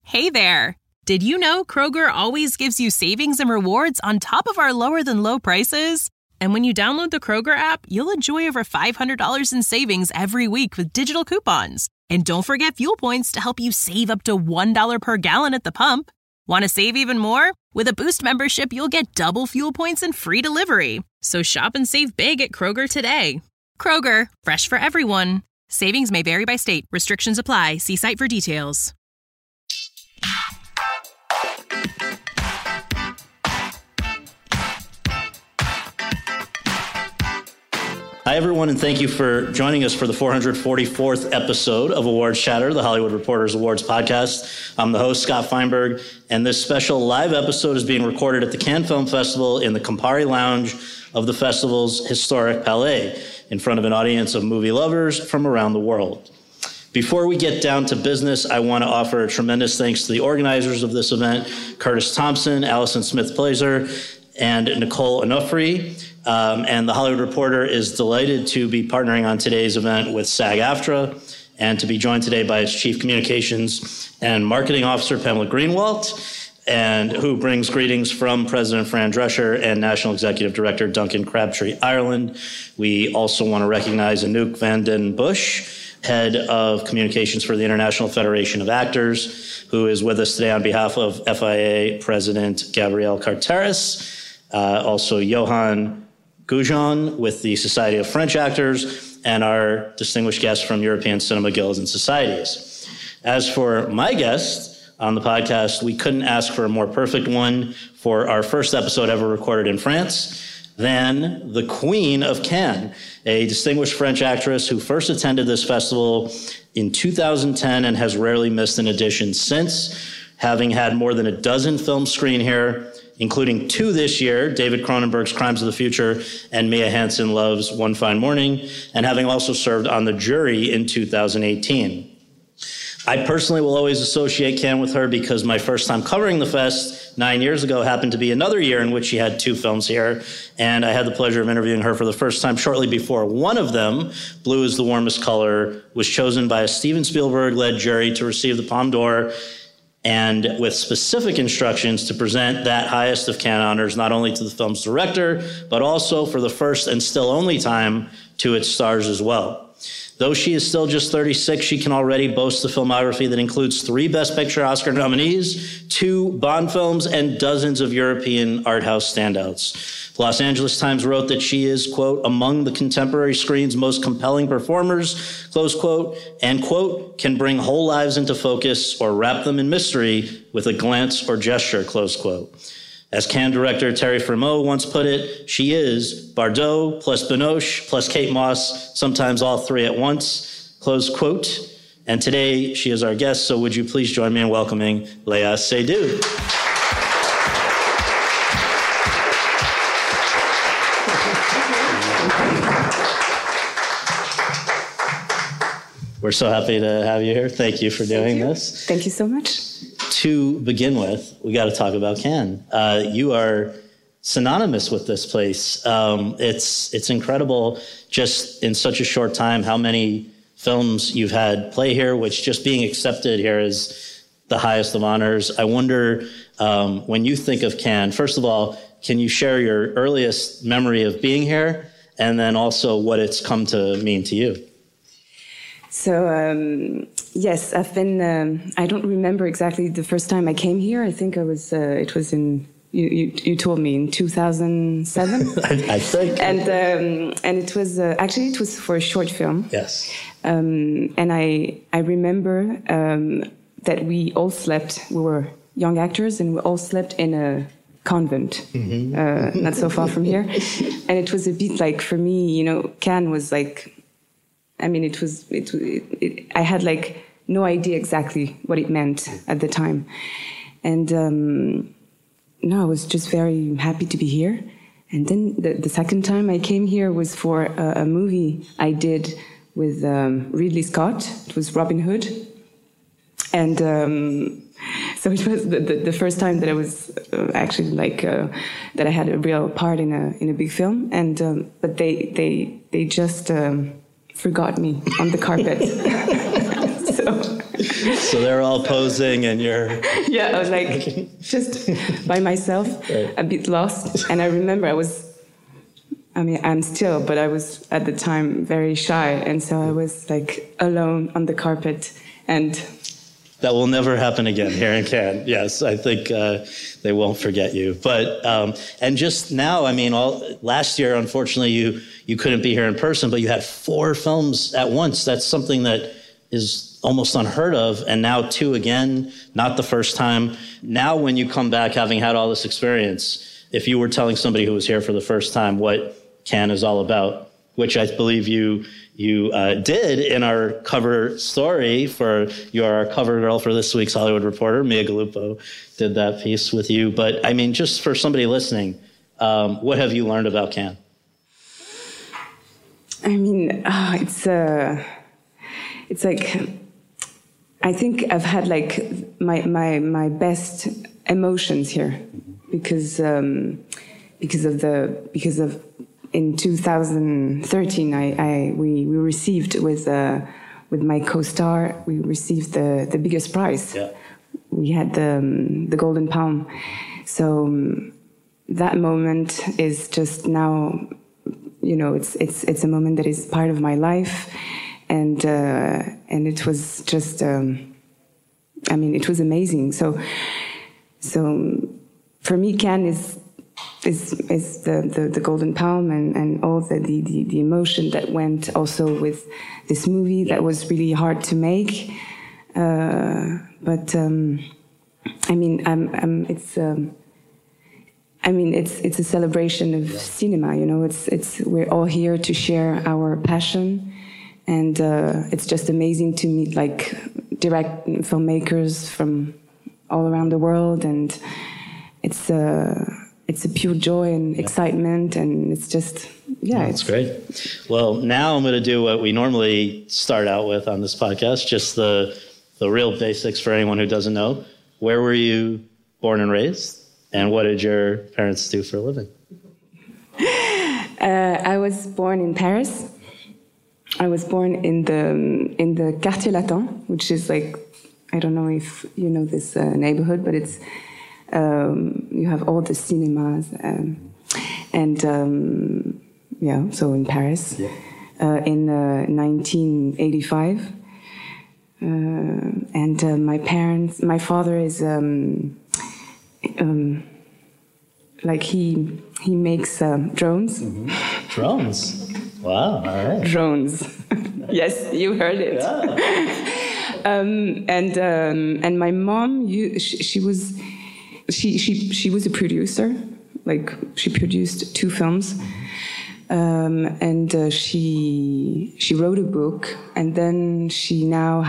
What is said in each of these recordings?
Hey there! Did you know Kroger always gives you savings and rewards on top of our lower-than-low prices? And when you download the Kroger app, you'll enjoy over $500 in savings every week with digital coupons. And don't forget fuel points to help you save up to $1 per gallon at the pump. Want to save even more? With a Boost membership, you'll get double fuel points and free delivery. So shop and save big at Kroger today. Kroger, fresh for everyone. Savings may vary by state. Restrictions apply. See site for details. Hi, everyone, and thank you for joining us for the 444th episode of Awards Chatter, the Hollywood Reporters Awards podcast. I'm the host, Scott Feinberg, and this special live episode is being recorded at the Cannes Film Festival in the Campari Lounge of the festival's historic Palais, in front of an audience of movie lovers from around the world. Before we get down to business, I want to offer a tremendous thanks to the organizers of this event, Curtis Thompson, Allison Smith-Blazer, and Nicole Onufri. And the Hollywood Reporter is delighted to be partnering on today's event with SAG-AFTRA and to be joined today by its Chief Communications and Marketing Officer, Pamela Greenwalt, and who brings greetings from President Fran Drescher and National Executive Director Duncan Crabtree Ireland. We also want to recognize Anouk van den Busch, Head of Communications for the International Federation of Actors, who is with us today on behalf of FIA President Gabriel Carteris, also Johan Goujon with the Society of French Actors, and our distinguished guests from European Cinema Guilds and Societies. As for my guest on the podcast, we couldn't ask for a more perfect one for our first episode ever recorded in France than the Queen of Cannes, a distinguished French actress who first attended this festival in 2010 and has rarely missed an edition since, having had more than a dozen films screen here, including 2 this year, David Cronenberg's Crimes of the Future and Mia Hansen-Løve's One Fine Morning, and having also served on the jury in 2018. I personally will always associate Cannes with her because my first time covering the fest 9 years ago happened to be another year in which she had 2 films here, and I had the pleasure of interviewing her for the first time shortly before one of them, Blue is the Warmest Color, was chosen by a Steven Spielberg-led jury to receive the Palme d'Or, and with specific instructions to present that highest of Cannes honors not only to the film's director, but also for the first and still only time to its stars as well. Though she is still just 36, she can already boast a filmography that includes 3 Best Picture Oscar nominees, 2 Bond films, and dozens of European art house standouts. The Los Angeles Times wrote that she is, quote, among the contemporary screen's most compelling performers, close quote, and, quote, can bring whole lives into focus or wrap them in mystery with a glance or gesture, close quote. As Cannes director Terry Fremeau once put it, she is Bardot plus Binoche plus Kate Moss, sometimes all 3 at once, close quote. And today she is our guest, so would you please join me in welcoming Léa Seydoux. We're so happy to have you here. Thank you for doing this. Thank you so much. To begin with, we got to talk about Cannes. You are synonymous with this place. It's incredible just in such a short time how many films you've had play here, which just being accepted here is the highest of honors. I wonder, when you think of Cannes, first of all, can you share your earliest memory of being here and then also what it's come to mean to you? So, yes, I've been, I don't remember exactly the first time I came here. I think I was, it was in, you told me in 2007. I think. And it was, actually it was for a short film. Yes. And I remember that we all slept, we were young actors and we all slept in a convent, not so far from here. And it was a bit like, for me, you know, Cannes was like, I mean, I had like no idea exactly what it meant at the time. And no, I was just very happy to be here. And then the second time I came here was for a movie I did with Ridley Scott. It was Robin Hood. And so it was the first time that I was actually like, that I had a real part in a big film. And but they just... forgot me on the carpet. So they're all posing and you're... Yeah, I was like just by myself, right. A bit lost. And I remember I'm still, but I was at the time very shy. And so I was like alone on the carpet and... That will never happen again here in Cannes. Yes, I think they won't forget you. But and just now, last year, unfortunately, you couldn't be here in person, but you had 4 films at once. That's something that is almost unheard of. And now 2 again, not the first time. Now, when you come back, having had all this experience, if you were telling somebody who was here for the first time what Cannes is all about, which I believe you did in our cover story for your cover girl for this week's Hollywood Reporter. Mia Gallupo did that piece with you. But just for somebody listening, what have you learned about Cannes? It's like, I think I've had like my best emotions here because in 2013, we received with my co-star, we received the biggest prize. Yeah. We had the Golden Palm. So that moment is just now, it's a moment that is part of my life, and it was just, it was amazing. So for me, Cannes is the Golden Palm and all the emotion that went also with this movie that was really hard to make. It's a celebration of cinema. We're all here to share our passion, and it's just amazing to meet like direct filmmakers from all around the world, and it's a pure joy and excitement, and it's just, That's great. Well, now I'm going to do what we normally start out with on this podcast, just the real basics for anyone who doesn't know. Where were you born and raised, and what did your parents do for a living? I was born in Paris. I was born in the Quartier Latin, which is like, I don't know if you know this neighborhood, but it's you have all the cinemas, so in Paris, in 1985, and my father is like he makes drones. Mm-hmm. Drones. Wow! All right. Drones. Yes, you heard it. Yeah. And my mom, she was a producer. Like she produced 2 films, and she wrote a book, and then she now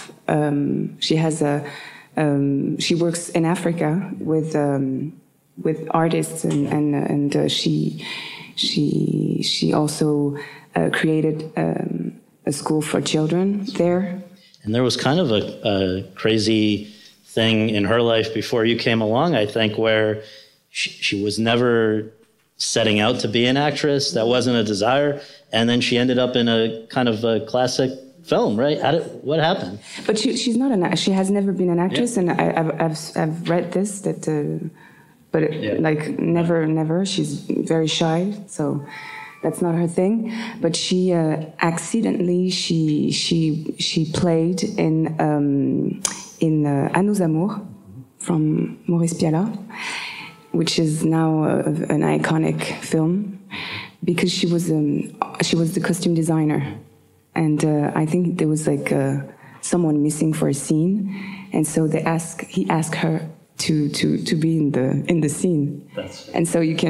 she works in Africa with artists, and she also created a school for children there. And there was kind of a crazy thing in her life before you came along, I think, where she was never setting out to be an actress. That wasn't a desire. And then she ended up in a kind of a classic film, right? What happened? But she's not she has never been an actress, yeah. And I've read this never. She's very shy, so that's not her thing. But she accidentally she played in À nos amours from Maurice Pialat, which is now an iconic film, because she was the costume designer, and I think there was like someone missing for a scene, and so he asked her to be in the scene. That's and so you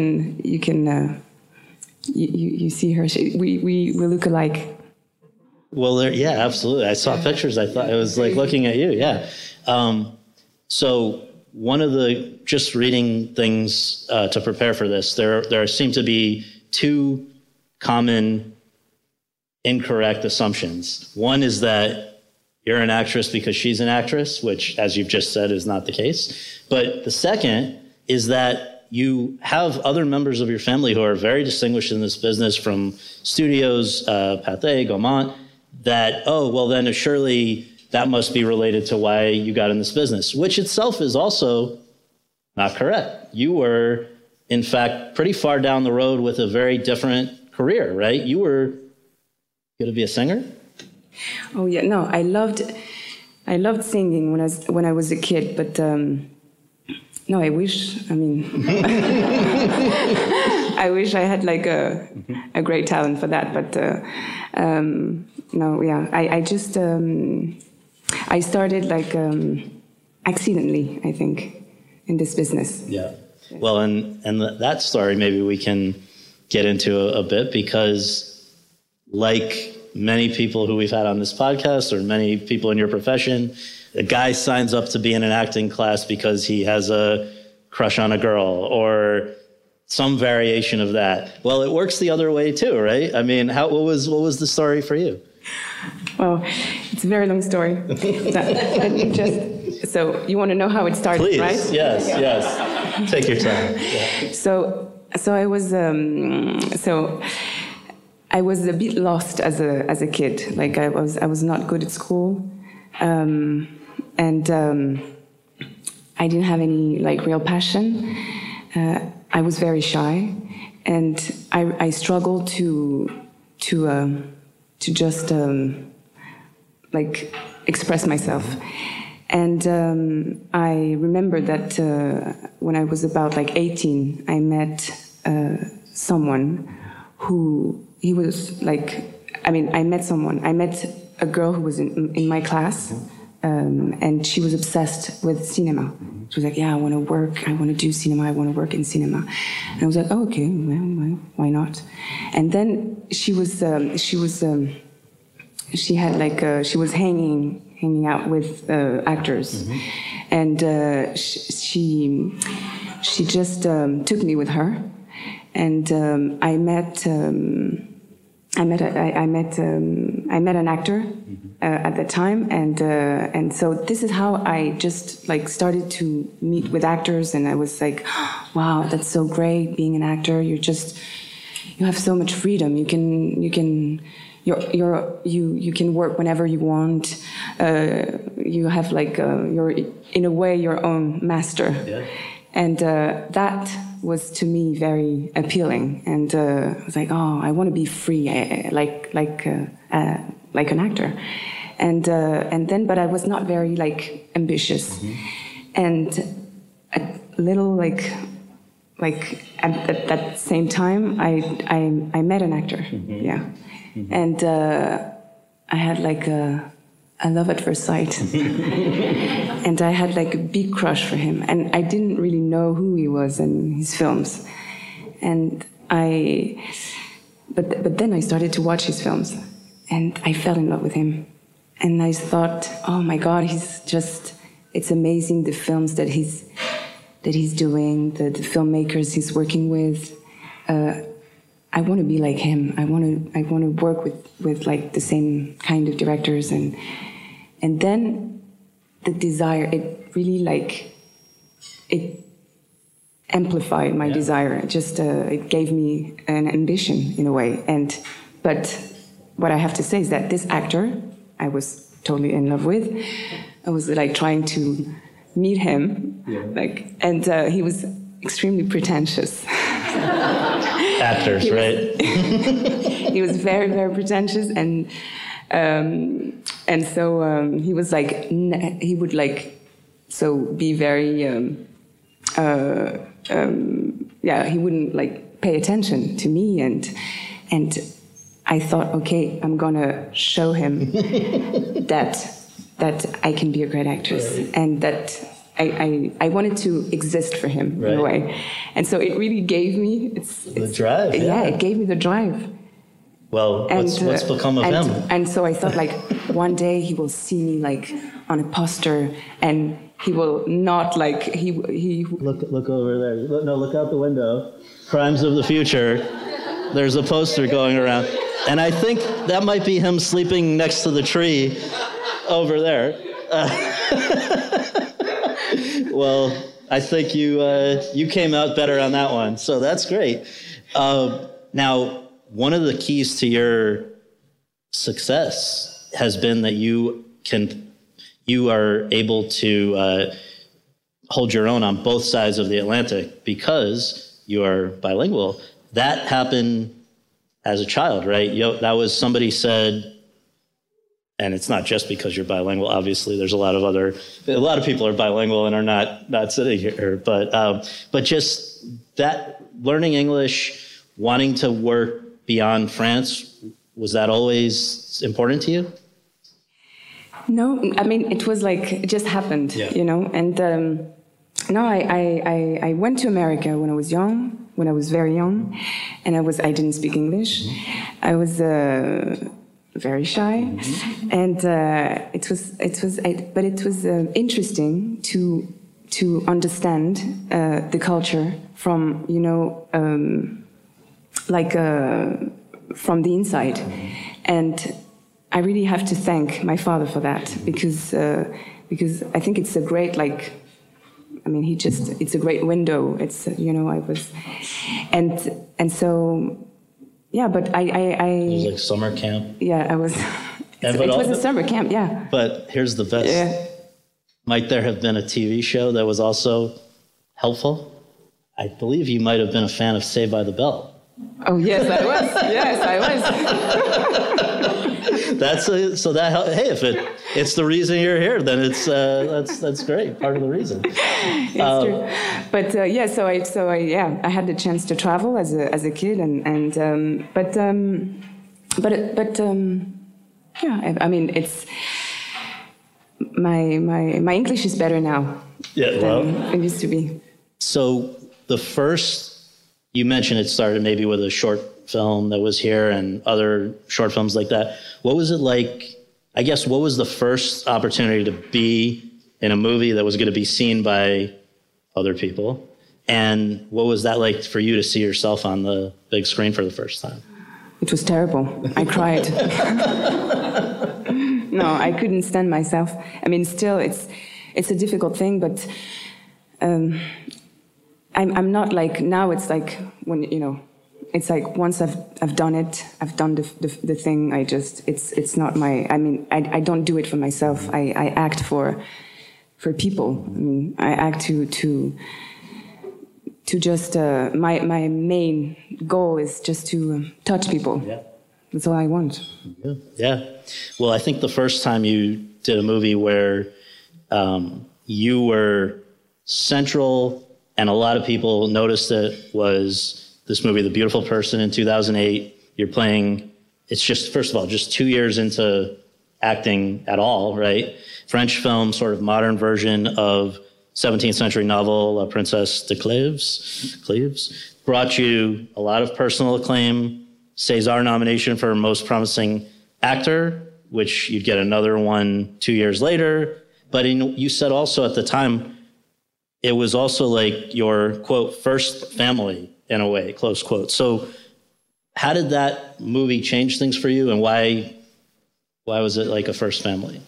see her. We look alike. Well, yeah, absolutely. I saw pictures. I thought it was like looking at you. Yeah. So one of the, just reading things to prepare for this, there seem to be 2 common incorrect assumptions. One is that you're an actress because she's an actress, which, as you've just said, is not the case. But the second is that you have other members of your family who are very distinguished in this business, from studios, Pathé, Gaumont, that, then surely that must be related to why you got in this business, which itself is also not correct. You were, in fact, pretty far down the road with a very different career, right? You were going to be a singer? Oh yeah, no, I loved singing when I was a kid, but no, I wish I wish I had like a great talent for that, but no, yeah, I just I started like accidentally, I think, in this business. Yeah. Well, and that story maybe we can get into a bit, because like many people who we've had on this podcast, or many people in your profession, a guy signs up to be in an acting class because he has a crush on a girl or some variation of that. Well, it works the other way too, right? I mean, what was the story for you? Well, it's a very long story. So you want to know how it started, Please, right? Yes, yes. Take your time. Yeah. So I was a bit lost as a kid. Like I was not good at school, and I didn't have any like real passion. I was very shy, and I struggled to just like express myself. And I remember that when I was about like 18, I met someone who. He was like, I met a girl who was in my class, and she was obsessed with cinema. She was like, yeah, I want to do cinema, I want to work in cinema. And I was like, oh, okay, well, why not? And then she was hanging out with actors, and she just took me with her. And I met an actor at the time, and so this is how I just like started to meet with actors, and I was like, wow, that's so great being an actor. You have so much freedom. You can work whenever you want. You have like you're in a way your own master. Yeah. And that was to me very appealing, and I was like, oh, I want to be free, like an actor, and then, but I was not very like ambitious, and a little like at that same time, I met an actor, and I had like a love at first sight. And I had like a big crush for him. And I didn't really know who he was in his films. And but then I started to watch his films. And I fell in love with him. And I thought, oh my God, it's amazing the films that he's doing, the filmmakers he's working with. I want to be like him. I want to work with like the same kind of directors, and then the desire, it really like it amplified my desire. It gave me an ambition in a way. But what I have to say is that this actor I was totally in love with, I was like trying to meet him, and he was extremely pretentious. Actors, right? He was very, very pretentious, and so he was like, he would like, so be very, he wouldn't like pay attention to me, and I thought, okay, I'm gonna show him that I can be a great actress, right. And that I wanted to exist for him, right. In a way. And so it really gave me the drive. Yeah, it gave me the drive. Well, what's become of him? And so I thought, like, one day he will see me like on a poster, and he will not like he look over there. Look out the window. Crimes of the Future. There's a poster going around, and I think that might be him sleeping next to the tree over there. Well, I think you came out better on that one, so that's great. Now, one of the keys to your success has been that you can you are able to hold your own on both sides of the Atlantic because you are bilingual. That happened as a child, right? That was somebody said, and it's not just because you're bilingual. Obviously, there's a lot of people are bilingual and are not sitting here. But just that learning English, wanting to work beyond France, was that always important to you? No, I mean, it was like, it just happened, you know? And no, I went to America when I was young, when I was very young, and I didn't speak English. I was very shy, and it was interesting to understand the culture from, you know, from the inside. And I really have to thank my father for that, because I think it's a great, like, I mean, it's a great window. It's, you know, and so, yeah, but it was like summer camp. Yeah, I was, it was a summer camp, yeah. But here's the best. Yeah. Might there have been a TV show that was also helpful? I believe you might have been a fan of Saved by the Bell. Oh, yes, I was. Yes, I was. Hey, if it's the reason you're here, then that's great. Part of the reason. It's true. But I had the chance to travel as a kid, I mean, it's my English is better now. Yeah, than it used to be. So the first, you mentioned it started maybe with a short film that was here and other short films like that. What was it like? I guess, what was the first opportunity to be in a movie that was going to be seen by other people? And what was that like for you to see yourself on the big screen for the first time? It was terrible. I cried. No, I couldn't stand myself. I mean, still, it's a difficult thing, but I'm not like, now it's like when, you know, it's like once I've done it, I've done the thing. It's not my, I mean, I don't do it for myself. I act for people. I mean, I act to just, my main goal is just to touch people. Yeah. That's all I want. Yeah. Well, I think the first time you did a movie where you were central and a lot of people noticed it was this movie, The Beautiful Person, in 2008. You're playing, it's just, first of all, just 2 years into acting at all, right? French film, sort of modern version of 17th century novel, La Princesse de Cleves, brought you a lot of personal acclaim, César nomination for Most Promising Actor, which you'd get another one 2 years later. But you said also at the time, it was also like your, quote, first family, in a way, close quote. So how did that movie change things for you, and why was it like a first family?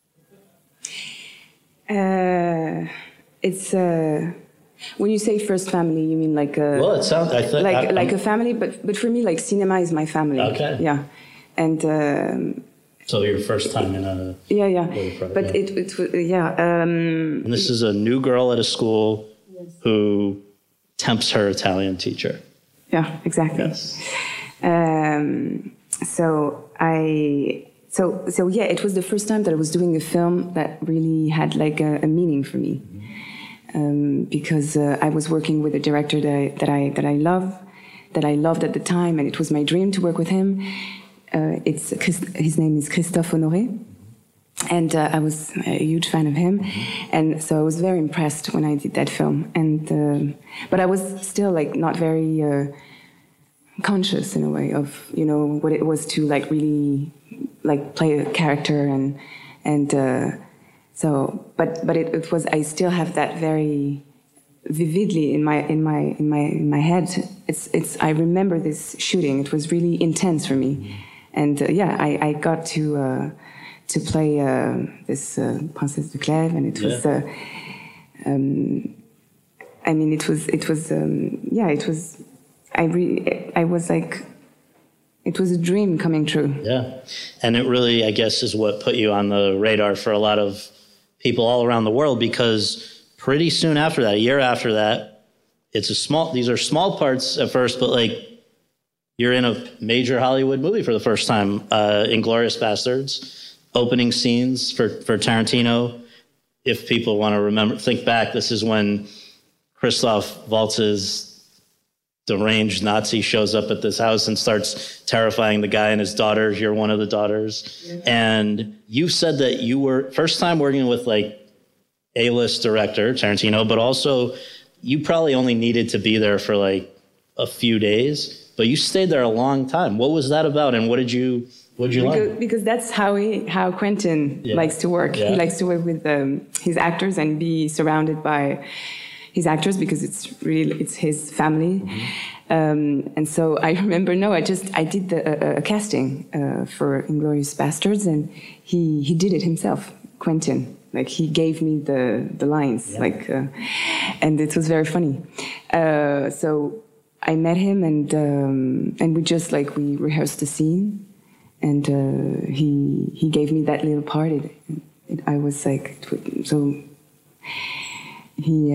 It's when you say first family, you mean like a, well, it sounds like a family, but for me, like cinema is my family. Okay. Yeah, and so your first time in a but it was and this is a new girl at a school who tempts her Italian teacher. Yeah, exactly. Yes. So it was the first time that I was doing a film that really had like a meaning for me, because I was working with a director that I loved at the time, and it was my dream to work with him. His name is Christophe Honoré, and I was a huge fan of him, and so I was very impressed when I did that film. And but I was still like not very conscious in a way of, you know, what it was to like really like play a character, and so but it was, I still have that very vividly in my head. It's I remember this shooting. It was really intense for me, and I got to play this Princesse de Clèves, and it was I mean, it was I was like, it was a dream coming true. Yeah. And it really, I guess, is what put you on the radar for a lot of people all around the world, because pretty soon after that, a year after that, these are small parts at first, but like you're in a major Hollywood movie for the first time, Inglourious Basterds, opening scenes for Tarantino. If people want to think back, this is when Christoph Waltz's deranged Nazi shows up at this house and starts terrifying the guy and his daughters. You're one of the daughters. Yeah. And you said that you were first time working with like A-list director Tarantino, but also you probably only needed to be there for like a few days, but you stayed there a long time. What was that about? And what did you learn? Because that's how Quentin likes to work. Yeah. He likes to work with his actors and be surrounded by his actors, because it's his family. Mm-hmm. And so I remember, I did a casting for Inglourious Basterds, and he did it himself, Quentin. Like he gave me the lines, and it was very funny. So I met him, and we just we rehearsed the scene, and he gave me that little part. I was like, so. He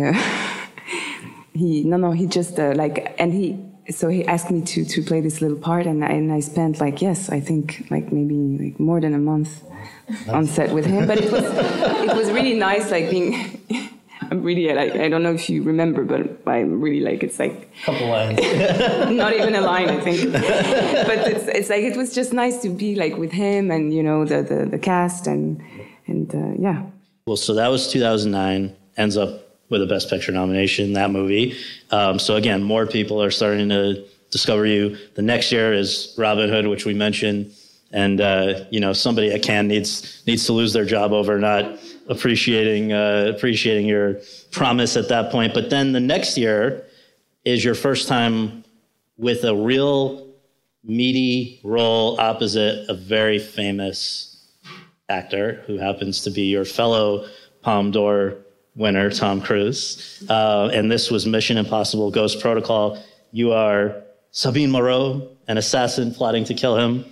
asked me to play this little part, and I spent I think maybe more than a month on set with him. But it was really nice, being. I'm really I don't know if you remember, but I'm really it's a couple lines, not even a line, I think. But it's it was just nice to be with him and the cast and yeah. Well, so that was 2009. Ends up with a Best Picture nomination, that movie. So again, more people are starting to discover you. The next year is Robin Hood, which we mentioned. And, somebody at Cannes needs to lose their job over not appreciating your promise at that point. But then the next year is your first time with a real meaty role opposite a very famous actor who happens to be your fellow Palme d'Or winner, Tom Cruise. And this was Mission Impossible Ghost Protocol. You are Sabine Moreau, an assassin plotting to kill him.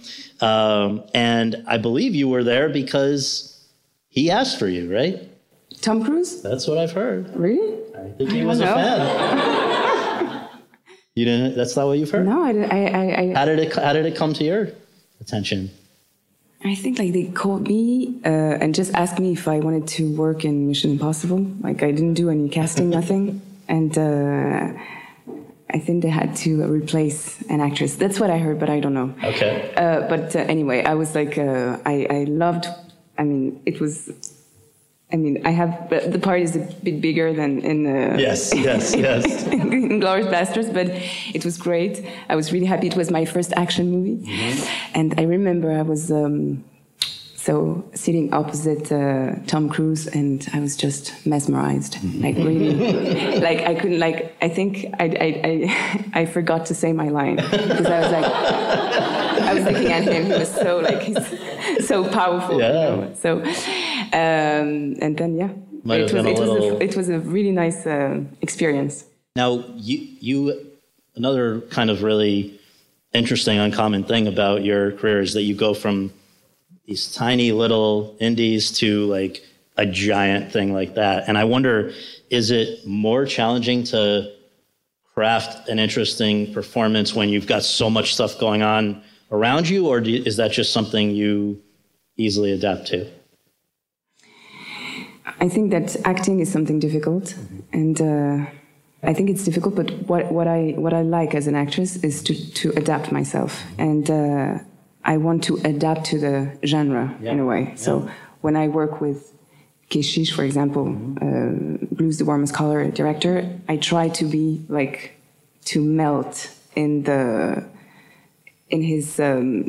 And I believe you were there because he asked for you, right? Tom Cruise? That's what I've heard. Really? I think he was a fan. You didn't? That's not what you've heard? No, I didn't. How did it come to your attention? I think they called me and just asked me if I wanted to work in Mission Impossible. I didn't do any casting, nothing. And I think they had to replace an actress. That's what I heard, but I don't know. Okay. But anyway, I was I loved, it was, I have, the part is a bit bigger than in Yes. Inglourious Basterds, but it was great. I was really happy. It was my first action movie. Mm-hmm. And I remember I was sitting opposite Tom Cruise, and I was just mesmerized. Really, I couldn't, I think I forgot to say my line, because I was looking at him. He was he's so powerful. Yeah. So, and then it was a really nice experience. Now you another kind of really interesting, uncommon thing about your career is that you go from these tiny little indies to a giant thing like that. And I wonder, is it more challenging to craft an interesting performance when you've got so much stuff going on around you, or is that just something you easily adapt to? I think that acting is something difficult, and I think it's difficult. But what I like as an actress is to adapt myself, and I want to adapt to the genre in a way. So when I work with Keshish, for example, Blues the Warmest Color director, I try to be to melt in his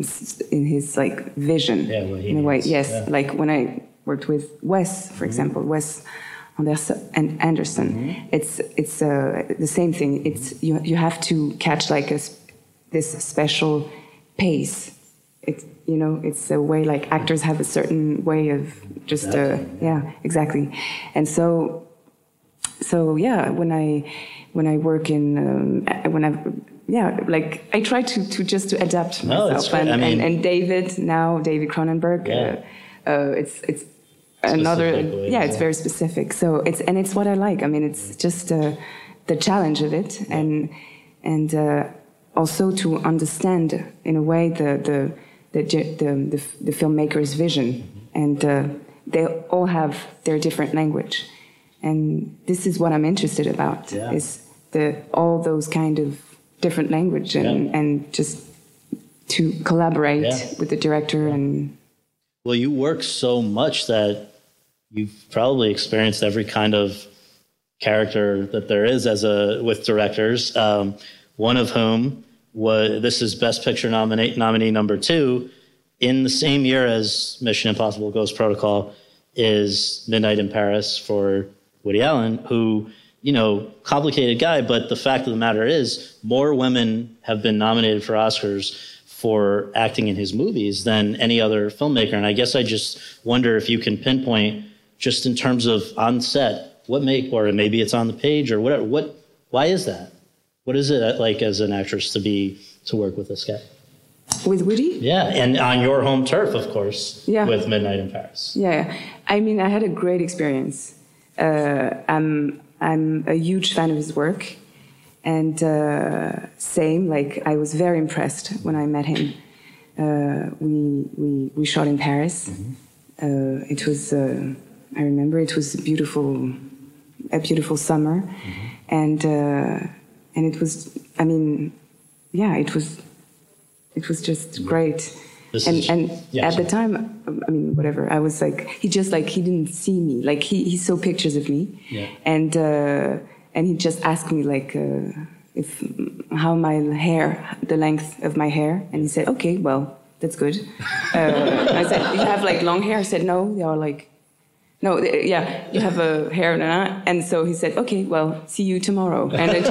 vision in a way. Yes, when I worked with Wes, for example, Wes Anderson. It's the same thing. It's you have to catch this special pace. It's a way actors have a certain way of just exactly. And so when I work in I try to just to adapt myself. And David Cronenberg, it's another. It's very specific. So it's what I like. I mean, it's just the challenge of it, and also to understand in a way the filmmaker's vision, and they all have their different language, and this is what I'm interested about. Is all those kind of different language and just to collaborate with the director. And well, you work so much that you've probably experienced every kind of character that there is with directors. One of whom this is Best Picture nominee number 2 in the same year as Mission Impossible Ghost Protocol is Midnight in Paris for Woody Allen, who, complicated guy, but the fact of the matter is more women have been nominated for Oscars for acting in his movies than any other filmmaker. And I guess I just wonder if you can pinpoint, just in terms of on set, or maybe it's on the page or whatever, why is that? What is it like as an actress to work with this guy? With Woody? Yeah, and on your home turf, of course, with Midnight in Paris. Yeah, I mean, I had a great experience. I'm a huge fan of his work, and I was very impressed when I met him. We shot in Paris. Mm-hmm. It was, I remember, it was a beautiful summer, mm-hmm. And it was, it was just great. At the time, whatever, I was like, he didn't see me. Like he saw pictures of me, and he just asked me how my hair, the length of my hair, and he said, okay, well, that's good. I said, you have long hair? I said, no, they are no, you have a hair, and so he said, okay, well, see you tomorrow. And it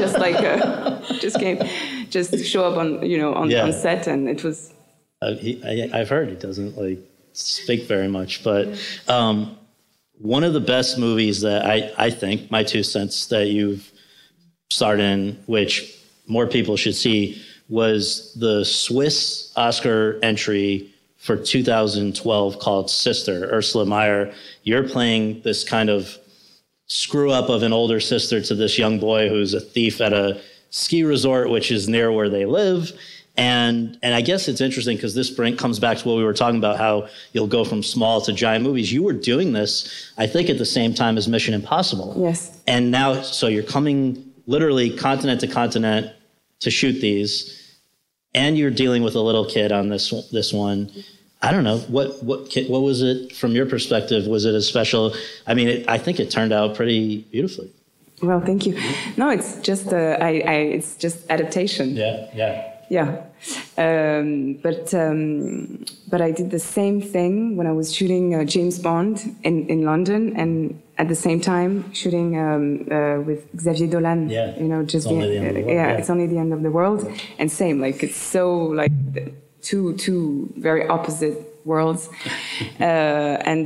just show up on set, and it was. I've heard he doesn't speak very much, but one of the best movies that I think, my 2 cents, that you've starred in, which more people should see, was the Swiss Oscar entry for 2012 called Sister. Ursula Meyer, you're playing this kind of screw up of an older sister to this young boy who's a thief at a ski resort, which is near where they live. And I guess it's interesting because this comes back to what we were talking about, how you'll go from small to giant movies. You were doing this, I think, at the same time as Mission Impossible. Yes. And now, so you're coming literally continent to continent to shoot these, and you're dealing with a little kid on this one. I don't know, what was it from your perspective? Was it a special? I mean, I think it turned out pretty beautifully. Well, thank you. No, it's just it's just adaptation. Yeah. But I did the same thing when I was shooting James Bond in London, and at the same time shooting with Xavier Dolan. Yeah. Just it's only the end of the world. And same, it's so two very opposite worlds, and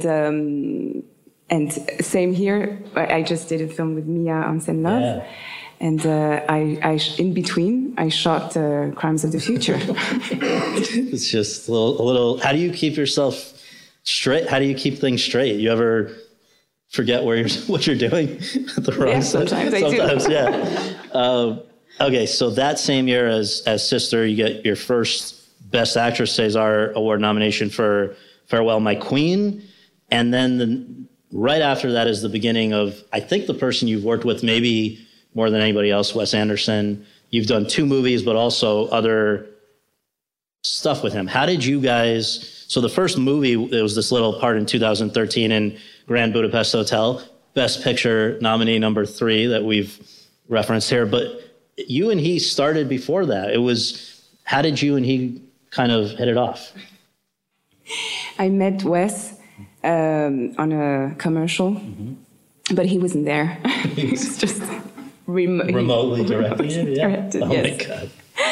same here. I just did a film with Mia Hansen-Løve. Yeah. And in between, I shot Crimes of the Future. It's just a little. How do you keep yourself straight? How do you keep things straight? You ever forget what you're doing at the wrong time? Sometimes I do. Sometimes, yeah. Okay, so that same year as Sister, you get your first Best Actress César Award nomination for Farewell, My Queen, and then right after that is the beginning of, I think, the person you've worked with maybe more than anybody else, Wes Anderson. You've done 2 movies, but also other stuff with him. How did you guys, so the first movie, there was this little part in 2013 in Grand Budapest Hotel, Best Picture nominee number 3 that we've referenced here, but you and he started before that. How did you and he kind of hit it off? I met Wes on a commercial, mm-hmm. but he wasn't there. He was just remotely directing it. Yeah. Directed, oh yes. My God!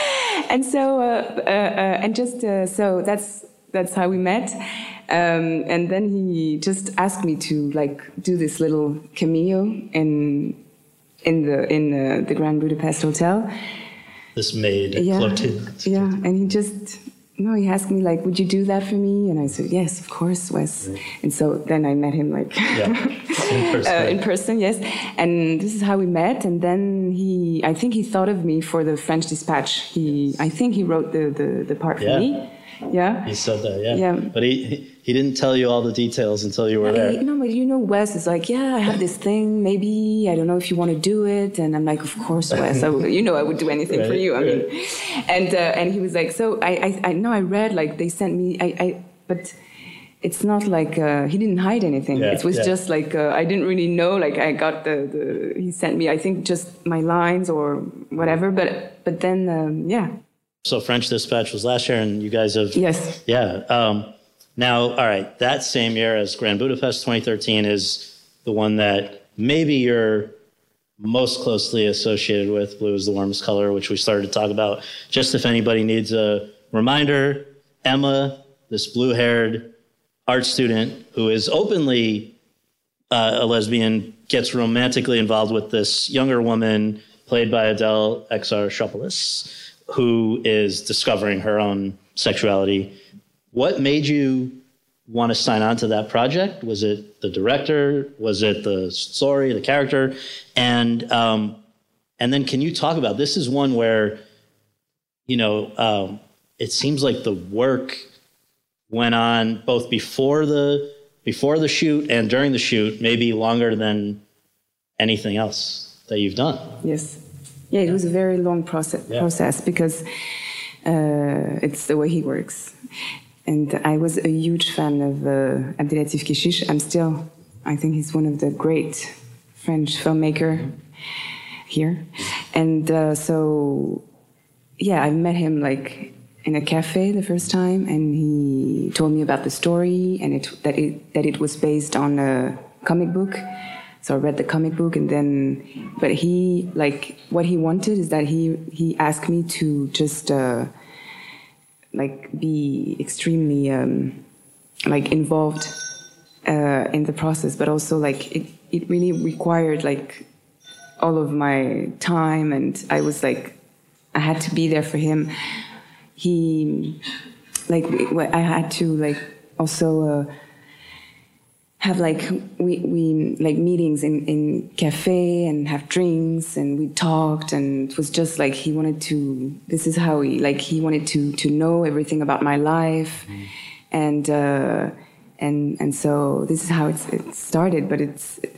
And so so that's how we met. And then he just asked me to do this little cameo in the Grand Budapest Hotel. This maid floated. Yeah, and he just no, he asked me, like, would you do that for me? And I said, yes, of course, Wes. Right. And so then I met him, like, in person, yes. And this is how we met. And then I think he thought of me for the French Dispatch. I think he wrote the part for me. Yeah. He said that, yeah. But he didn't tell you all the details until you were there. No, but Wes is like, I have this thing, maybe, I don't know if you want to do it. And I'm like, of course, Wes, I would do anything for you. I mean, and he was like, so I know I read, like, they sent me, but it's not like, he didn't hide anything. It was just like, I didn't really know, like, I got he sent me, I think, just my lines or whatever, but then, So French Dispatch was last year, and you guys have... Yes. Yeah. Now, all right, that same year as Grand Budapest 2013 is the one that maybe you're most closely associated with, Blue is the Warmest Color, which we started to talk about. Just if anybody needs a reminder, Emma, this blue-haired art student who is openly a lesbian, gets romantically involved with this younger woman played by Adele Exarchopoulos, who is discovering her own sexuality. What made you want to sign on to that project? Was it the director? Was it the story, the character? And then can you talk about, this is one where, it seems like the work went on both before the shoot and during the shoot, maybe longer than anything else that you've done. Yes. Yeah, it was a very long process because it's the way he works. And I was a huge fan of Abdelatif Kechiche. I think he's one of the great French filmmaker here. And I met him like in a cafe the first time, and he told me about the story and that it was based on a comic book. So I read the comic book, and then, but he, like, what he wanted is that he asked me to just, be extremely, involved in the process, but also, like, it really required, like, all of my time, and I was, like, I had to be there for him. I had to, like, also, have we meetings in cafe and have drinks, and we talked, and it was just like he wanted to know everything about my life, and so this is how it started. But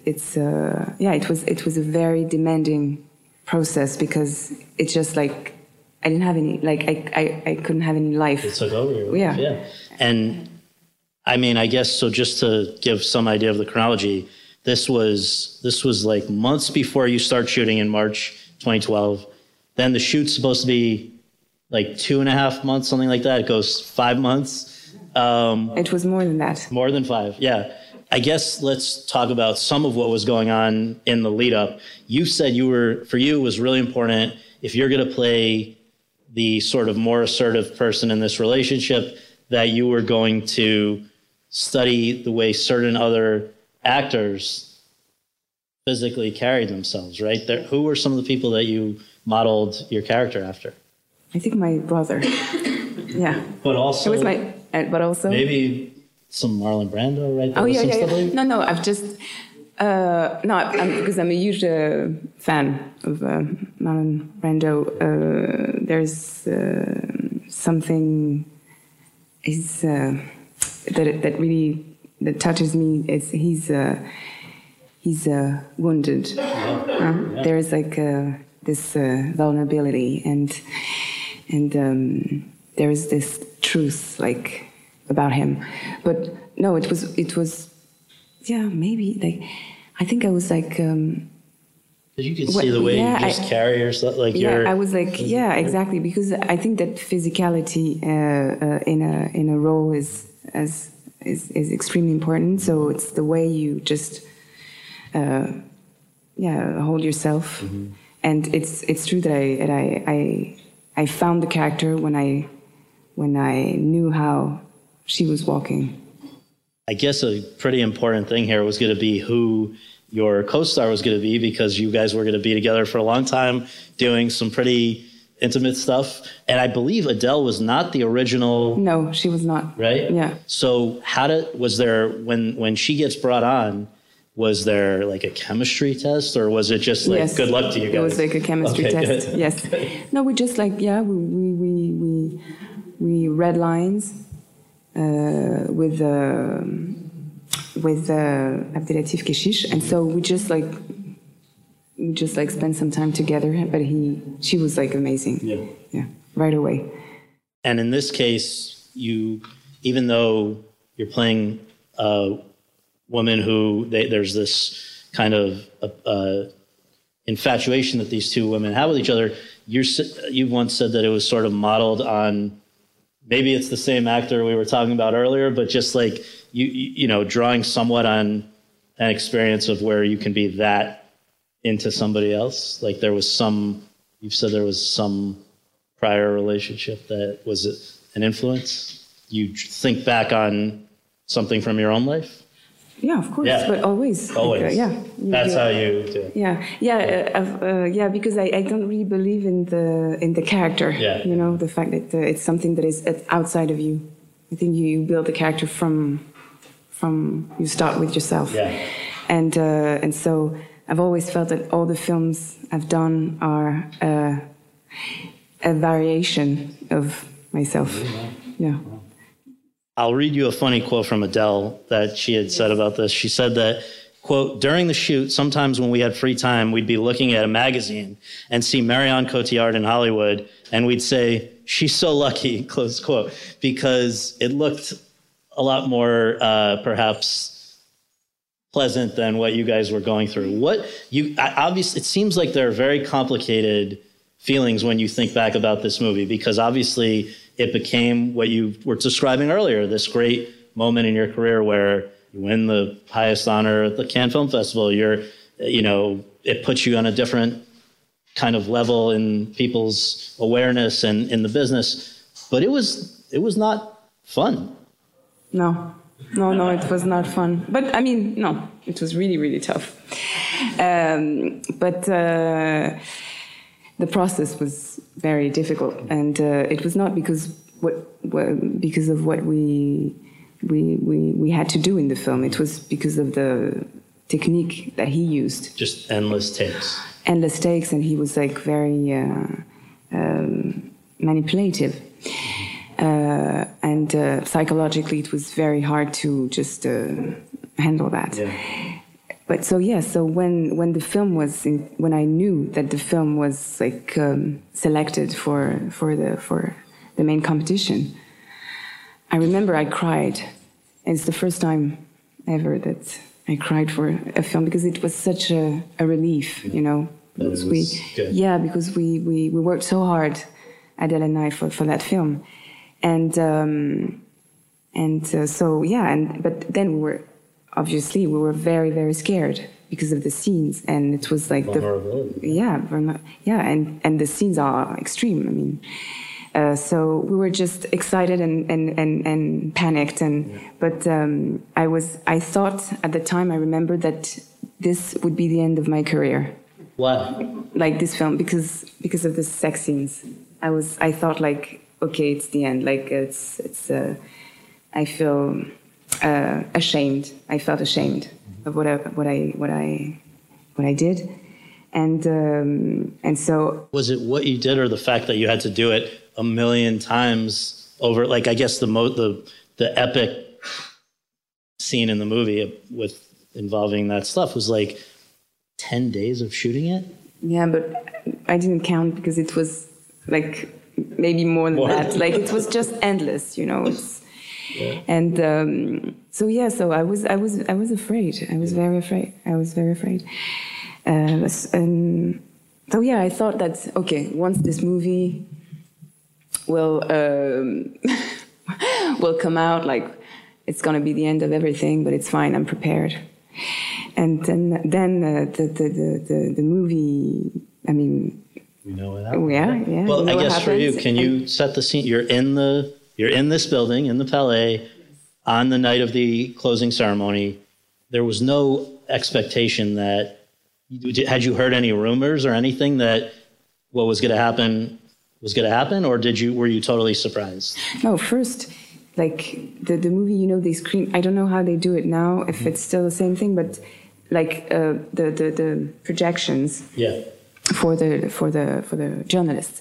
it was a very demanding process because it's just like I didn't have any, like I couldn't have any life. It took over your life. Yeah. And I mean, I guess, so just to give some idea of the chronology, this was like months before you start shooting in March 2012. Then the shoot's supposed to be like 2.5 months, something like that. It goes 5 months. It was more than that. More than 5, yeah. I guess let's talk about some of what was going on in the lead up. You said for you, it was really important, if you're going to play the sort of more assertive person in this relationship, that you were going to study the way certain other actors physically carried themselves, right? Who were some of the people that you modeled your character after? I think my brother. Yeah. But also, it was but also maybe some Marlon Brando, right? Oh yeah. No, I've just because I'm a huge fan of Marlon Brando. There's something that really touches me. Is he's wounded. Yeah. There is like this vulnerability, and there is this truth like about him. But no, it was maybe like I think I was like. You could see the way you just carry yourself, like I was like, exactly, because I think that physicality in a role is extremely important. So it's the way you just hold yourself, and it's true that I found the character when I knew how she was walking. I guess a pretty important thing here was going to be who your co-star was going to be, because you guys were going to be together for a long time, doing some pretty intimate stuff. And I believe Adele was not the original. No, she was not. Right? Yeah. So was there, when she gets brought on, was there like a chemistry test, or was it just like, good luck to you guys? It was like a chemistry test. Good. Yes. No, we just like, we read lines with Abdelatif Kechiche, and so we just like spent some time together. But she was like amazing. Yeah, right away. And in this case, even though you're playing a woman who there's this kind of infatuation that these two women have with each other, you once said that it was sort of modeled on, maybe it's the same actor we were talking about earlier, but just like you know, drawing somewhat on an experience of where you can be that into somebody else. Like you've said there was some prior relationship that was an influence. You think back on something from your own life? Yeah, of course, but always. Always. Yeah. That's how you do it. Yeah, because I don't really believe in the character. Yeah. You know, the fact that it's something that is outside of you. I think you build a character from you start with yourself. Yeah. And so I've always felt that all the films I've done are a variation of myself. Yeah. I'll read you a funny quote from Adele that she had said about this. She said that, quote, during the shoot, sometimes when we had free time, we'd be looking at a magazine and see Marion Cotillard in Hollywood, and we'd say, she's so lucky, close quote, because it looked a lot more perhaps pleasant than what you guys were going through. Obviously, it seems like there are very complicated feelings when you think back about this movie, because obviously it became what you were describing earlier, this great moment in your career where you win the highest honor at the Cannes Film Festival. It puts you on a different kind of level in people's awareness and in the business. But it was not fun. No, it was not fun. But I mean, no, it was really, really tough. But the process was very difficult, and it was not because of what we had to do in the film. It was because of the technique that he used. Just endless takes. Endless takes, and he was like very manipulative. And psychologically, it was very hard to just handle that. Yeah. But so when the film was when I knew that the film was like selected for the main competition, I remember I cried. And it's the first time ever that I cried for a film, because it was such a relief, you know. Because we worked so hard, Adele and I, for that film. But then we were very, very scared because of the scenes, and it was like and the scenes are extreme. I mean, so we were just excited and panicked, but I thought at the time, I remember that this would be the end of my career. Why? Like this film, because of the sex scenes. I thought like, okay, it's the end. Like I feel ashamed. I felt ashamed of what I did, and so. Was it what you did, or the fact that you had to do it a million times over? Like, I guess the epic scene in the movie with involving that stuff was like 10 days of shooting it. Yeah, but I didn't count because it was like maybe more than that. Like, it was just endless, you know. And so I was afraid. I was very afraid. And so I thought that, okay, once this movie will come out, like, it's gonna be the end of everything, but it's fine. I'm prepared. And then the movie. I mean, you know what happened. Yeah. Well, I guess for you, can you set the scene? You're in this building in the Palais on the night of the closing ceremony. There was no expectation that. Had you heard any rumors or anything that what was going to happen was going to happen, or were you totally surprised? No, first, like the movie, you know, they screen. I don't know how they do it now, if it's still the same thing, but like the projections for the journalists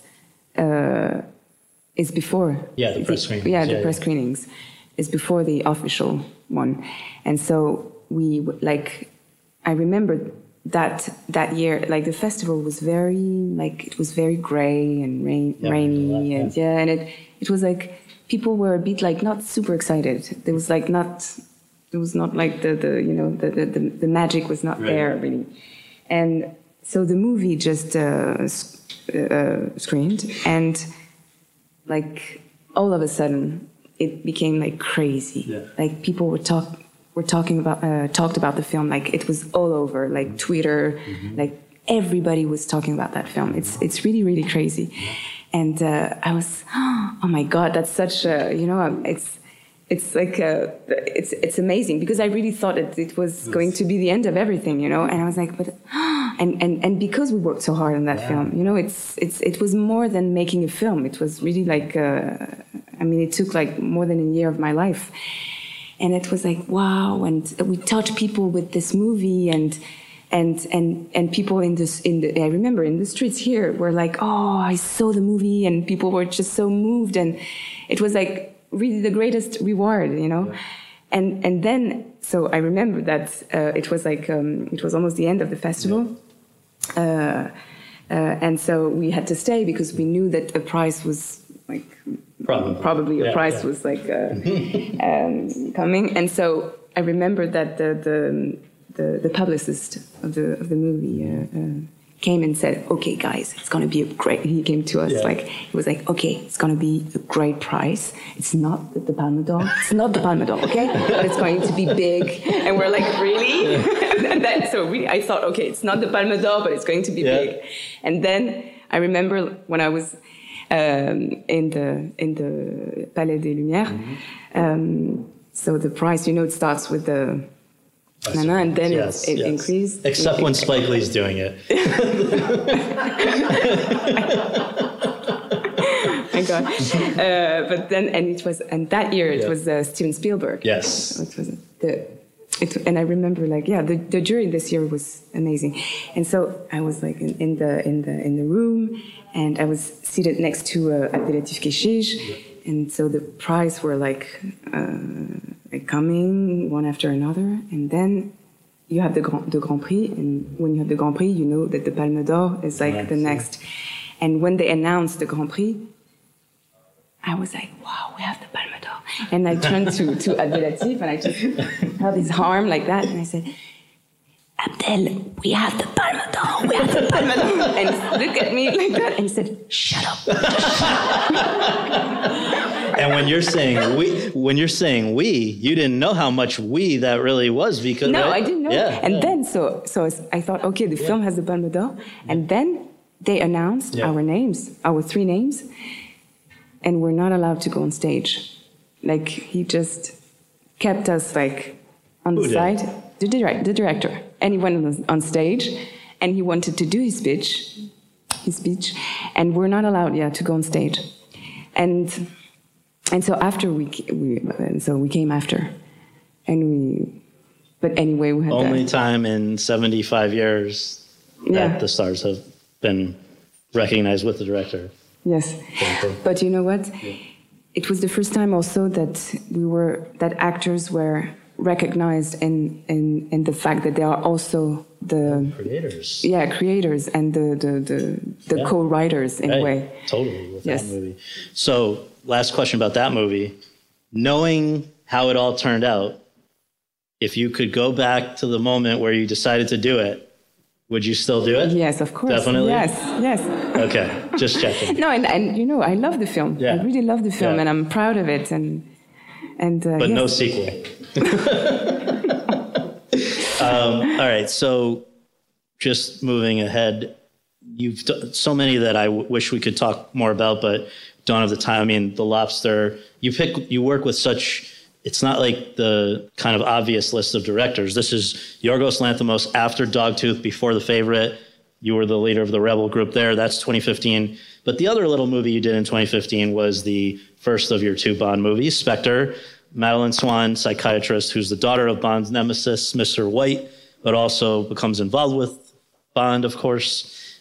is before. Yeah, the press screenings. The press screenings is before the official one, and so I remember that year, like the festival was very gray and rainy, and it was like people were a bit like not super excited. There was not like the magic was not there really, and so the movie just screened, and like all of a sudden it became like crazy. Like people were talking about the film, like it was all over, like Twitter, like everybody was talking about that film. It's really, really crazy. And I was, oh my God, that's such a, it's like, it's amazing, because I really thought it was going to be the end of everything, and I was like, but, and because we worked so hard on that film, it was more than making a film. It was really like, it took like more than a year of my life. And it was like, wow, and we touched people with this movie, and people I remember in the streets here were like, oh, I saw the movie, and people were just so moved, and it was like really the greatest reward, and then, so I remember that it was like, it was almost the end of the festival, and so we had to stay because we knew that a prize was like, probably a prize was like coming, and so I remember that the publicist of the movie came and said, "Okay, guys, it's gonna be a great." He came to us he was like, "Okay, it's gonna be a great prize. It's not the Palme d'Or. It's not the Palme d'Or, okay? But it's going to be big." And we're like, "Really?" And then, I thought, "Okay, it's not the Palme d'Or, but it's going to be big." And then I remember when I was in the Palais des Lumières. So the price, it starts with the and then it increased. Except when Spike Lee's doing it. My God! But then, and that year it was Steven Spielberg. Yes. It was and I remember, like, the jury this year was amazing, and so I was like in the room, and I was seated next to Abdelatif Kechiche, and so the prize were like coming one after another, and then you have the Grand Prix, and when you have the Grand Prix, you know that the Palme d'Or is like the next, and when they announced the Grand Prix, I was like, wow, we have the Palme d'Or. And I turned to Abdelatif, and I just held his arm like that, and I said, Abdel, we have the Palme d'Or, we have the Palme d'Or. And he looked at me like that, and he said, shut up. And when you're saying we, you didn't know how much we that really was, because I didn't know. And then so I thought, okay, the film has the Palme d'Or, and then they announced our names, our 3 names, and we're not allowed to go on stage. Like, he just kept us like on the side. The director, and he went on stage, and he wanted to do his speech, and we're not allowed to go on stage, and so after we came after, but anyway, we had only time in 75 years that the stars have been recognized with the director. Yes, but you know what? It was the first time also that actors were recognized in the fact that they are also the creators. Creators and the co-writers in a way. Totally, with that movie. So, last question about that movie. Knowing how it all turned out, if you could go back to the moment where you decided to do it, would you still do it? Yes, of course. Definitely? Yes. Okay, just checking. No, and I love the film. I really love the film, and I'm proud of it. But no sequel. All right, so just moving ahead, you've done so many that I wish we could talk more about, but don't have the time. I mean, The Lobster, you work with such, it's not like the kind of obvious list of directors. This is Yorgos Lanthimos after Dogtooth, before The Favorite. you were the leader of the rebel group there. That's 2015. But the other little movie you did in 2015 was the first of your two Bond movies, Spectre. Madeline Swan, psychiatrist who's the daughter of Bond's nemesis, Mr. White, but also becomes involved with Bond, of course.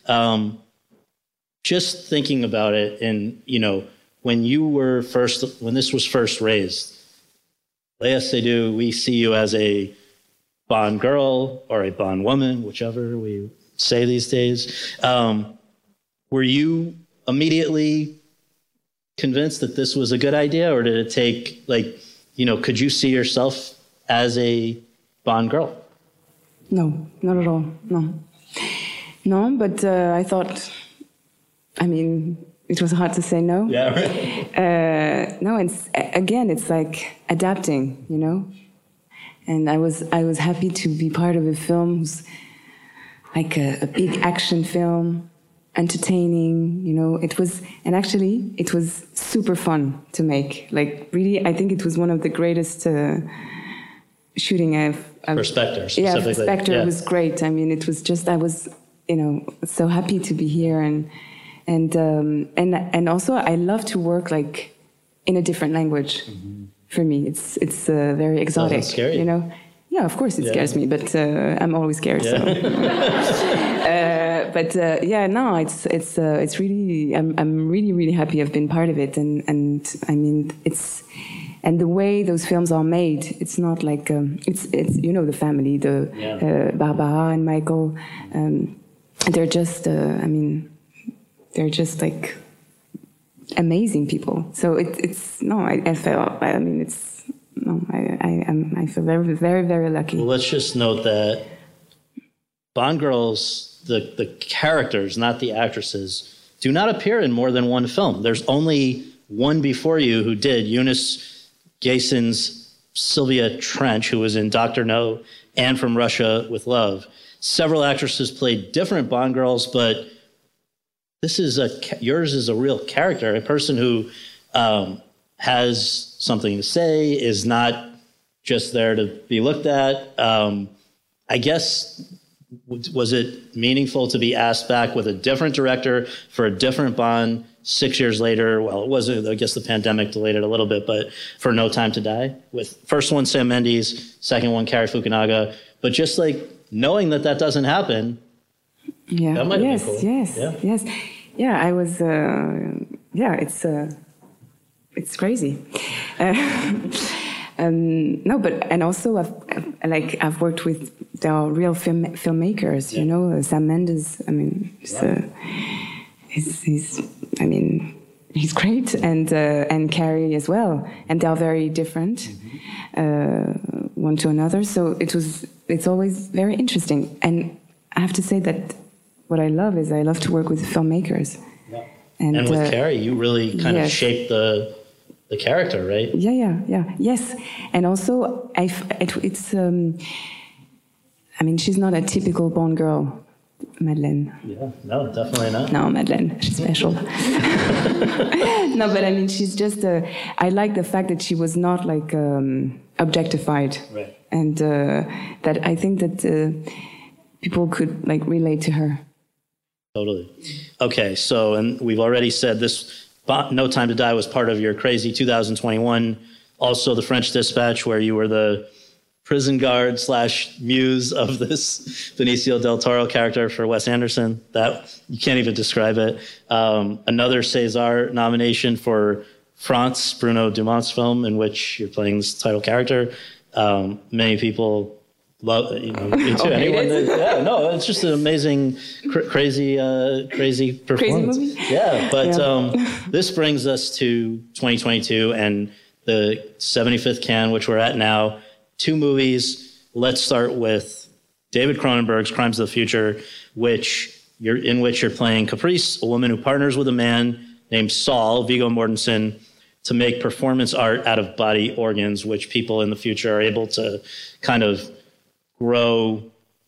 Just thinking about it, and, you know, when this was first raised, Léa Seydoux, we see you as a Bond girl or a Bond woman, whichever we say these days. Were you immediately convinced that this was a good idea, or did it take, like, you know, could you see yourself as a Bond girl? No, not at all. No, but I thought, I mean, it was hard to say no. Yeah, right. No, and again, it's like adapting, you know. And I was happy to be part of a film who's like a big action film, entertaining, you know. It was super fun to make. Like, really, I think it was one of the greatest shooting I've for Spectre, yeah, specifically. Spectre was great. I mean, it was just, I was, you know, so happy to be here, and also I love to work like in a different language. Mm-hmm. For me, it's very exotic. Doesn't scare you? You know? Yeah, of course it scares me, but I'm always scared. Yeah. So, no, it's really, I'm really, really happy I've been part of it, and I mean, and the way those films are made, it's not like it's you know, the family, Barbara and Michael, they're just I mean, they're just like amazing people. So I feel very, very, very lucky. Well, let's just note that Bond girls, the characters, not the actresses, do not appear in more than one film. There's only one before you who did, Eunice Gayson's Sylvia Trench, who was in Dr. No and From Russia with Love. Several actresses played different Bond girls, but yours is a real character, a person who has something to say, is not just there to be looked at. I guess, was it meaningful to be asked back with a different director for a different Bond 6 years later? Well, it wasn't, I guess the pandemic delayed it a little bit, but for No Time to Die, with first one Sam Mendes, second one Cary Fukunaga, but just like knowing that doesn't happen. Yeah. That might have been cool. Yes. Yeah, I was. It's crazy. No, but and also I've worked with the real filmmakers. You know, Sam Mendes. I mean, he's great, and Cary as well. And they are very different, one to another. So it's always very interesting. And I have to say that what I love is I love to work with filmmakers. Yeah. And with Cary, you really kind of shaped the character, right? Yeah. Yes. And also, she's not a typical Bond girl, Madeleine. Yeah, no, definitely not. No, Madeleine, she's special. No, but I mean, she's just, I like the fact that she was not like objectified. Right. And that I think that people could like relate to her. Totally. Okay, so, and we've already said this, No Time to Die was part of your crazy 2021, also The French Dispatch, where you were the prison guard / muse of this Benicio del Toro character for Wes Anderson. That, you can't even describe it. Another César nomination for France, Bruno Dumont's film, in which you're playing this title character. Many people love, me too. Anyone that, it's just an amazing, crazy performance. Crazy movie? Yeah, but this brings us to 2022 and the 75th Cannes, which we're at now. 2 movies. Let's start with David Cronenberg's Crimes of the Future, which you're playing Caprice, a woman who partners with a man named Saul, Viggo Mortensen, to make performance art out of body organs, which people in the future are able to kind of grow,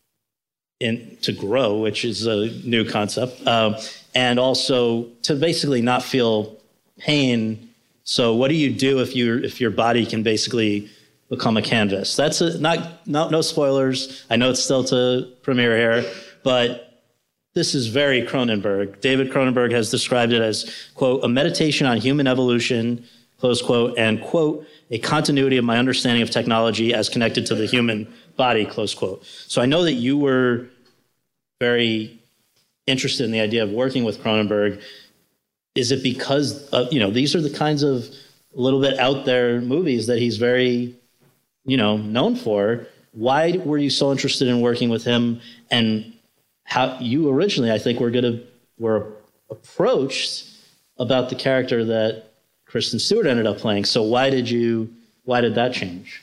which is a new concept, and also to basically not feel pain. So what do you do if your body can basically become a canvas? That's no spoilers. I know it's still to premiere here, but this is very Cronenberg. David Cronenberg has described it as, quote, a meditation on human evolution, close quote, and, quote, a continuity of my understanding of technology as connected to the human body, close quote. So I know that you were very interested in the idea of working with Cronenberg. Is it because of, these are the kinds of a little bit out there movies that he's very, known for? Why were you so interested in working with him, and how you originally, I think, were approached about the character that Kristen Stewart ended up playing? So why did that change?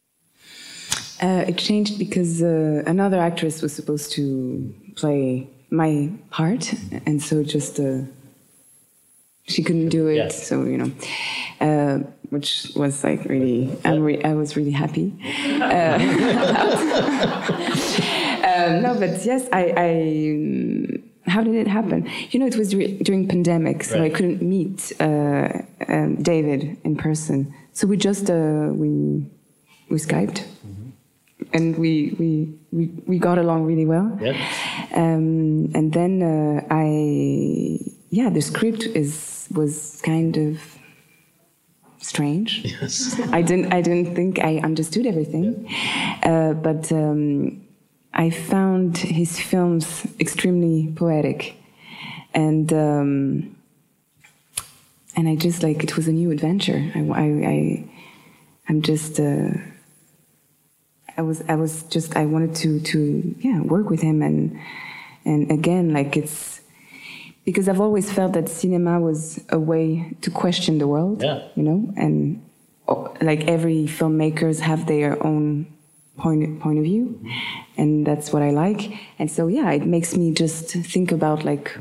It changed because another actress was supposed to play my part, and so just she couldn't do it. Yeah. So which was like really, I was really happy. No, but yes, I how did it happen? It was during pandemic, so right. I couldn't meet David in person. So we just we Skyped, and we got along really well. Yep. And then the script was kind of strange. Yes. I didn't think I understood everything, but I found his films extremely poetic, and I just it was a new adventure. I wanted to work with him, and again, it's because I've always felt that cinema was a way to question the world, and every filmmakers have their own point of view, and that's what I like. And so it makes me just think about what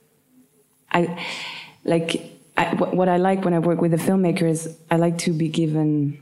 I like when I work with a filmmaker is I like to be given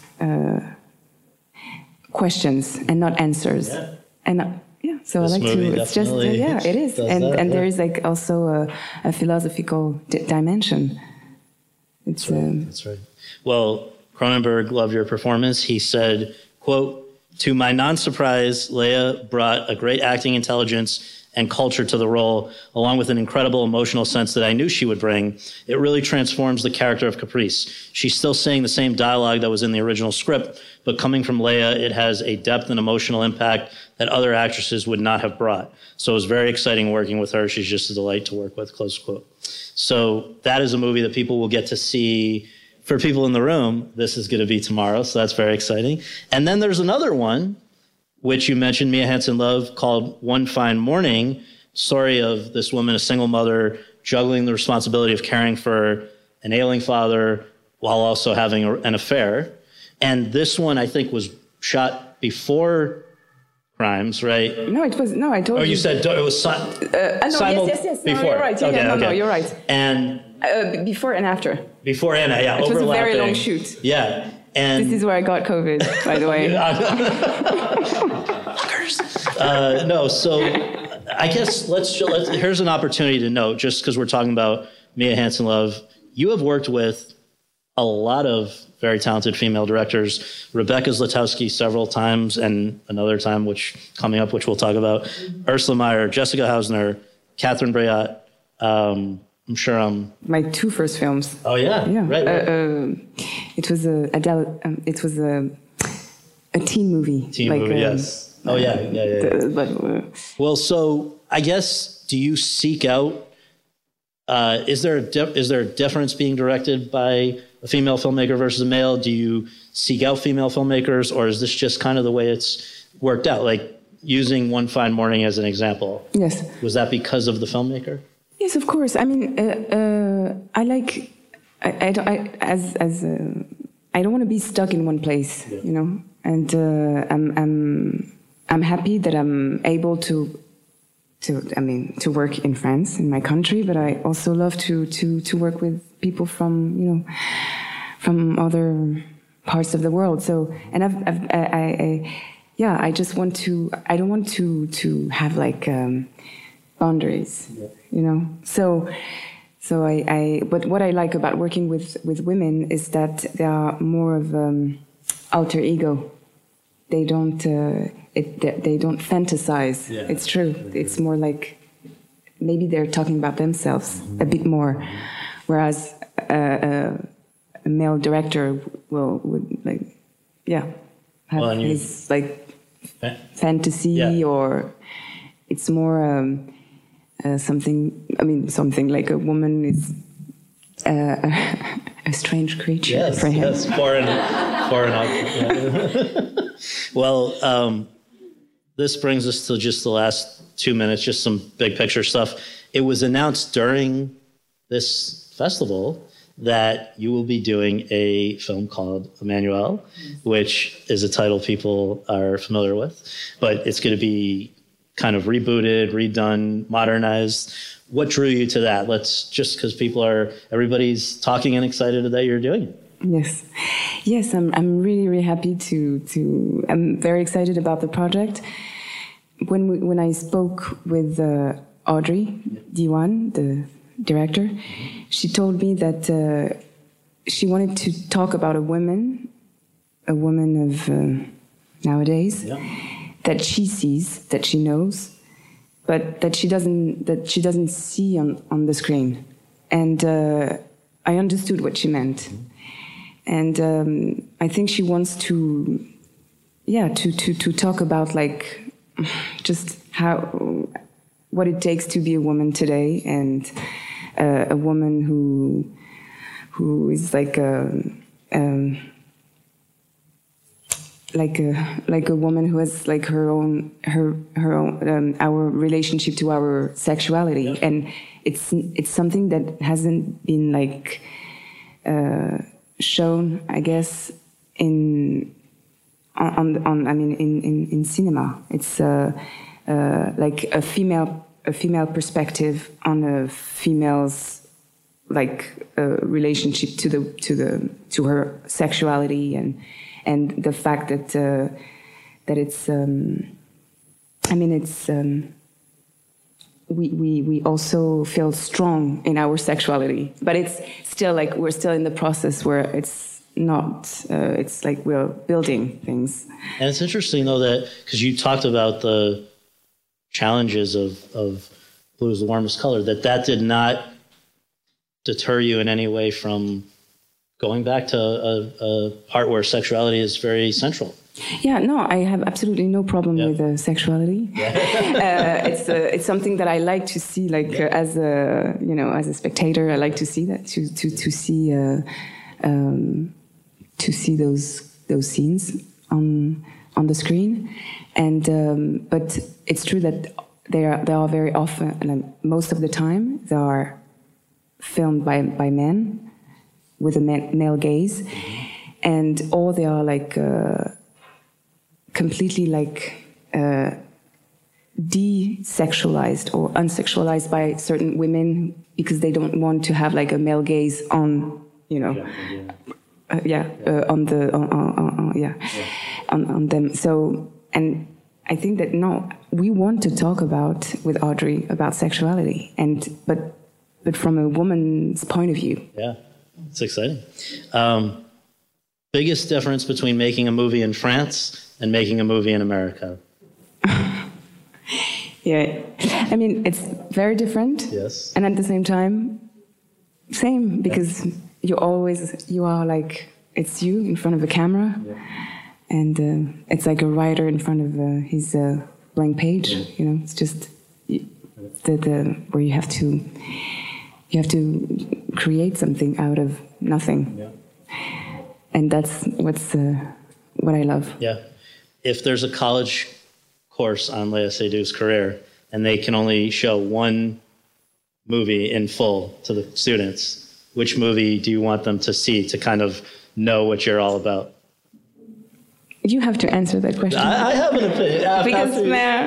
questions and not answers. Yeah. And so this I like to. It's just it is, and there is also a philosophical dimension. It's that's right. Well, Cronenberg loved your performance. He said, quote, "To my non-surprise, Leia brought a great acting intelligence and culture to the role, along with an incredible emotional sense that I knew she would bring. It really transforms the character of Caprice. She's still saying the same dialogue that was in the original script, but coming from Leia, it has a depth and emotional impact that other actresses would not have brought. So it was very exciting working with her. She's just a delight to work with," close quote. So that is a movie that people will get to see. For people in the room, this is going to be tomorrow, so that's very exciting. And then there's another one, which you mentioned, Mia Hansen-Løve, called One Fine Morning, story of this woman, a single mother, juggling the responsibility of caring for an ailing father while also having an affair. And this one, I think, was shot before Crimes, right? No, it was, I told you. Oh, you said it was yes. Before. No, you're right. No, you're right. And before and after. Before and, yeah, it was a very long shoot. Yeah. And this is where I got COVID, by the way. So I guess let's here's an opportunity to note, just because we're talking about Mia Hansen-Løve, you have worked with a lot of very talented female directors. Rebecca Zlotowski several times, and another time which we'll talk about. Ursula Meyer, Jessica Hausner, Catherine Breillat. I'm sure my two first films. Oh yeah. Right. It was a teen movie. Yes. Oh yeah. Well, so I guess, do you seek out? Is there a difference being directed by a female filmmaker versus a male? Do you seek out female filmmakers, or is this just kind of the way it's worked out? Like using One Fine Morning as an example. Yes. Was that because of the filmmaker? Yes, of course. I mean, I don't want to be stuck in one place, and I'm happy that I'm able to work in France, in my country, but I also love to work with people from other parts of the world. So, and I just want to. I don't want to have boundaries, So but what I like about working with women is that they are more of alter ego. They don't fantasize. Yeah. It's true. It's more like maybe they're talking about themselves a bit more, whereas a male director would like, have his like fantasy, or it's more something. I mean, something like a woman is a strange creature for him. Yes, foreign object. Well, this brings us to just the last 2 minutes, just some big picture stuff. It was announced during this festival that you will be doing a film called Emmanuelle, which is a title people are familiar with, but it's going to be kind of rebooted, redone, modernized. What drew you to that? Just because everybody's talking and excited that you're doing it. Yes, I'm really, really happy I'm very excited about the project. When I spoke with Audrey Diwan, the director, she told me that she wanted to talk about a woman of nowadays that she sees, that she knows, but that she doesn't see on the screen. And I understood what she meant. And I think she wants to talk about like just what it takes to be a woman today, and a woman who is like a woman who has like her own our relationship to our sexuality, and it's something that hasn't been like shown, I guess, in cinema. It's like a female perspective on a female's like relationship to her sexuality, and the fact that it's we also feel strong in our sexuality, but it's still like we're still in the process where it's not. It's like we're building things. And it's interesting though that because you talked about the challenges of Blue is the Warmest Color, that did not deter you in any way from going back to a part where sexuality is very central. Yeah, no, I have absolutely no problem with sexuality. It's something that I like to see, like as a spectator. I like to see that to see those scenes on the screen, and but it's true that they are very often, and most of the time, they are filmed by men with a male gaze, or they are like. Completely like desexualized or unsexualized by certain women because they don't want to have like a male gaze on on them. So, and I think that we want to talk with Audrey about sexuality, but from a woman's point of view. Yeah, it's exciting. Biggest difference between making a movie in France and making a movie in America? Yeah, I mean, it's very different. Yes. And at the same time, same, because you are like, it's you in front of a camera, and it's like a writer in front of his blank page, it's just where you have to create something out of nothing. Yeah. And that's what I love. Yeah. If there's a college course on Léa Seydoux's career and they can only show one movie in full to the students, which movie do you want them to see to kind of know what you're all about? You have to answer that question. I have an opinion. Because,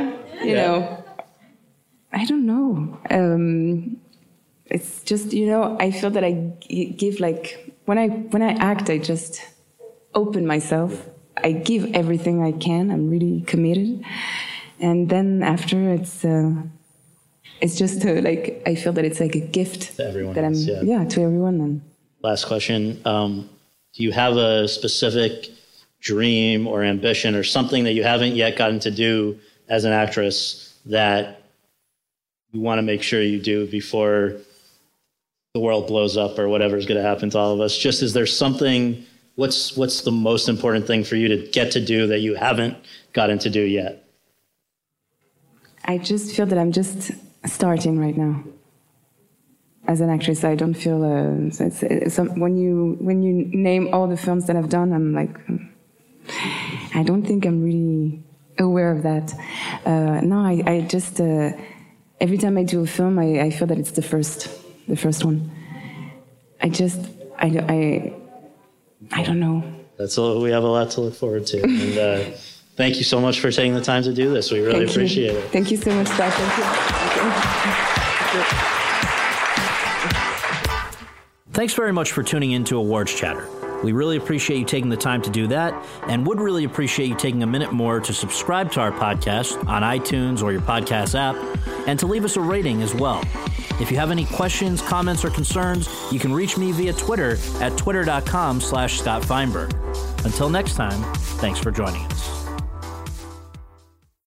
I don't know. It's just, I feel that I give like, when I act, I just open myself. I give everything I can. I'm really committed. And then after, it's just like, I feel that it's like a gift to everyone that else, to everyone. And last question. Do you have a specific dream or ambition or something that you haven't yet gotten to do as an actress that you want to make sure you do before the world blows up or whatever's going to happen to all of us? Just is there something, what's the most important thing for you to get to do that you haven't gotten to do yet? I just feel that I'm just starting right now. As an actress, I don't feel when you name all the films that I've done, I'm like, I don't think I'm really aware of that. No, I just every time I do a film, I feel that it's the first one. I don't know. We have a lot to look forward to. And thank you so much for taking the time to do this. We really appreciate it. Thank you so much, Scott. Thank you. Thanks very much for tuning in to Awards Chatter. We really appreciate you taking the time to do that, and would really appreciate you taking a minute more to subscribe to our podcast on iTunes or your podcast app, and to leave us a rating as well. If you have any questions, comments, or concerns, you can reach me via Twitter at twitter.com/Scott Feinberg. Until next time, thanks for joining us.